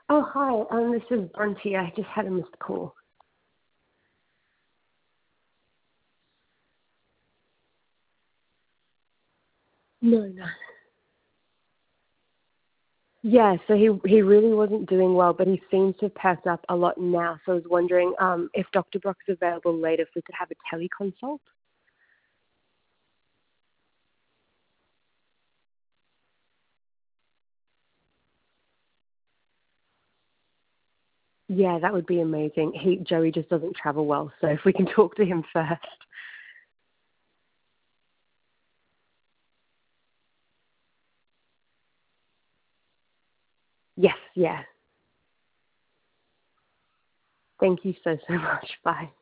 Oh, hi. This is Bronte. I just had a missed call. No, no. Yeah, so he really wasn't doing well, but he seems to have perked up a lot now. So I was wondering if Dr. Brock is available later, if we could have a teleconsult. Yeah, that would be amazing. Joey just doesn't travel well, so if we can talk to him first. Yes, yeah. Thank you so much. Bye.